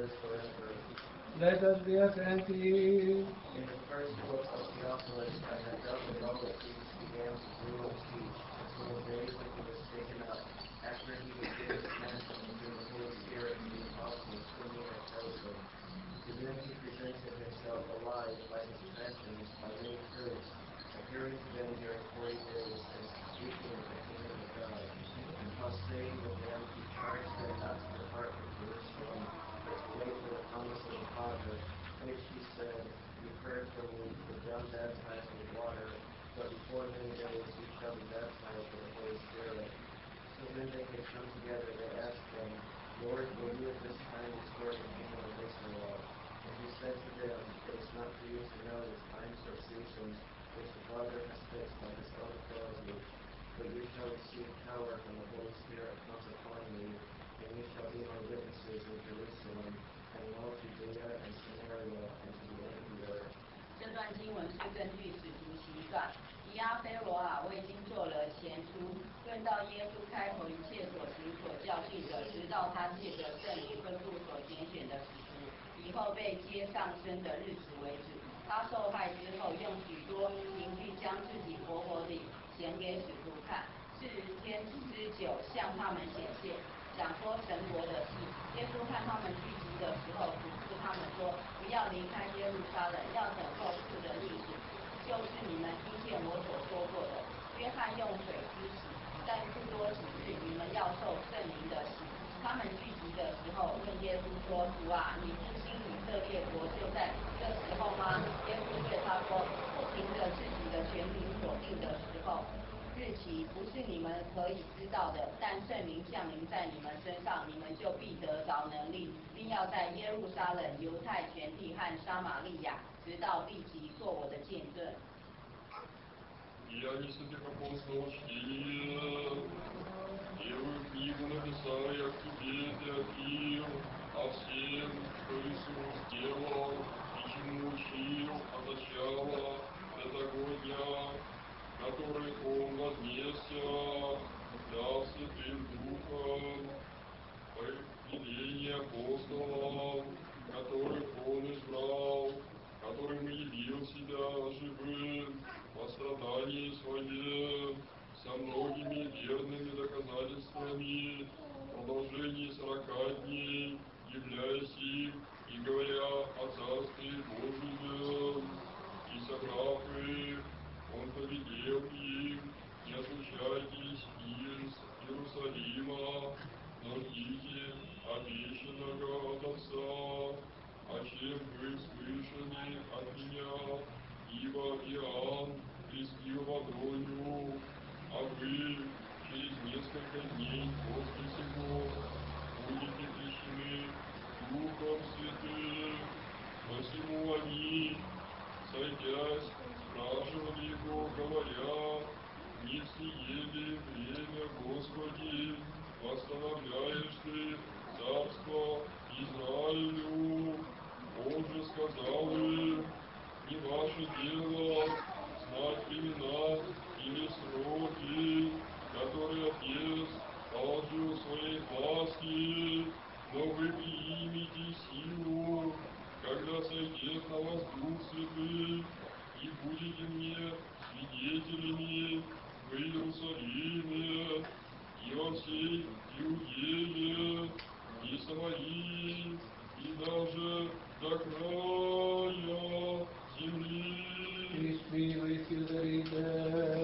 endures forever. Let us be attentive. In the first book of Theophilus, I had dealt with all that Jesus began to do and teach until the day when he was taken up, after he had given commandment through the Holy Spirit to the apostles whom he had chosen. To them he presented himself alive by his passions, by many proofs, appearing to them during 40 days, and speaking of the kingdom of God. And while staying with them, he charged them not to depart from Jerusalem, but to wait for the promise of the Father, which he said, "You've heard from me, for John baptized with water, but before many days you shall be baptized with the Holy Spirit." So when they had come together, they asked him, "Lord, will you at this time restore the kingdom of Israel?" And he said to them, "It is not for you to know the times or seasons which the Father has fixed by his own authority, but you shall receive power when the Holy Spirit comes upon you, and you shall be my witnesses in Jerusalem, and in all Judea and Samaria, and to the end of the earth." 这段经文是根据使徒行传，以阿非罗啊，我已经做了前书，论到耶稣开头一切所行所教训的，直到他借着圣灵吩咐所拣选的使徒，以后被接上升的日子为止。他受害之后，用许多凭据将自己活活地显给使徒看，40天之久向他们显现，讲说神国的事。耶稣看他们聚集的时候，嘱咐他们说：不要离开耶路撒冷，要等候父的应许，就是你们听见我所说过的。约翰用水施洗，但不多几日，你们要受圣灵的洗。他们聚集的时候，问耶稣说：主啊，你复兴以色列国就在这时候吗？耶稣对他说：不凭着自己的权柄所定的时候，日期不是你们可以知道的，但圣灵降临在你们身上，你们就必得着能力，并要在耶路撒冷、犹太全地和撒玛利亚，直到地极，做我的见证。 Деяния святых апостолов чтение. Первую книгу написал я к тебе, Теофил, о всем, что Иисус сделал и чему учил от начала до того дня, который Он вознесся, дал Святым Духом, по велению апостолов, которых Он избрал, которым явил себя живым по страдании Своем, со многими верными доказательствами, в продолжении 40 дней, являясь им и говоря о Царстве Божьем, и собрав их, Он повелел им: не отлучайтесь из Иерусалима, но ждите обещанного от Отца, о чем вы слышали от меня, ибо Иоанн крестил водою, а вы через несколько дней после сего будете крещены Духом Святым. Посему они, сойдясь, спрашивали его, говоря: не сие ли время, Господи, восстановляешь ты царство Израилю? Он же сказал им: не ваше дело знать времена или сроки, которые Отец положил в своей власти, но вы примите силу, когда сойдет на вас Дух Святый, и будете мне свидетелями в Иерусалиме и во всей Иудее и Самарии, и даже до края земли. Peace be with you, the reader.